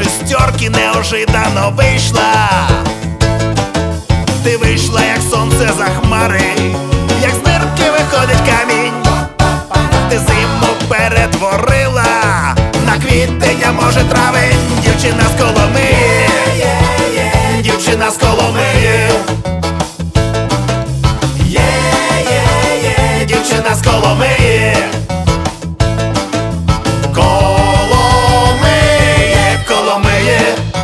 шестерки неожиданно вийшла. Ти вийшла, як сонце за хмари, як з нирки виходить камінь. Ти зиму перетворила на квітень, а може травень. Дівчина з Коломиї, дівчина з Коломиї, дівчина з Коломиї. Коломиї, Коломиї.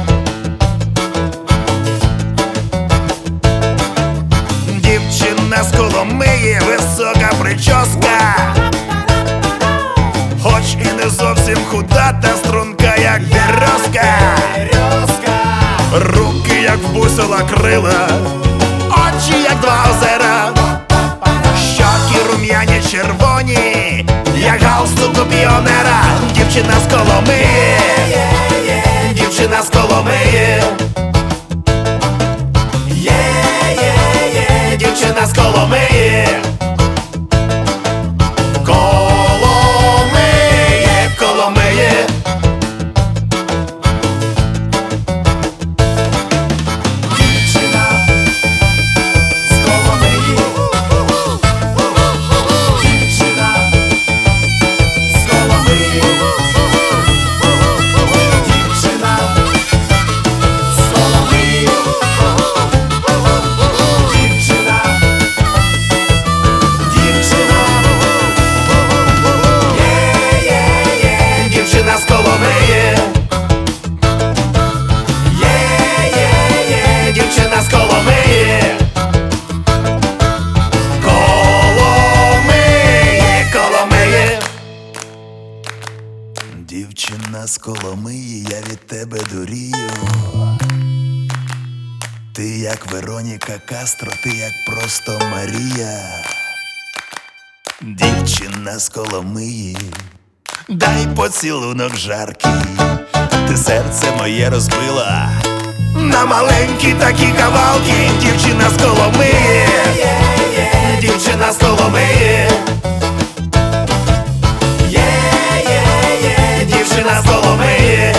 Дівчина з Коломиї, висока прическа, хоч і не зовсім худа, та струнка, як березка. Руки, як в бусила крила, очі, як два озера, щоки рум'яні червоні, як галстук у піонера. Дівчина з Коломиї, дівчина з Коломиї, дівчина з Коломиї. Коломиї, Коломиї. Дівчина з Коломиї, дівчина з Коломиї, дівчина з Коломиї, дівчина, дівчина, дівчина з Коломиї, дівчина з Коломиї. Коломиї, Коломиї. Дівчина з Коломиї, я від тебе дурію. Ти як Вероніка Кастро, ти як просто Марія. Дівчина з Коломиї, дай поцілунок жаркий. Ти серце моє розбила на маленькі такі кавалки. Дівчина з Коломиї, дівчина з Коломиї, дівчина з Коломиї.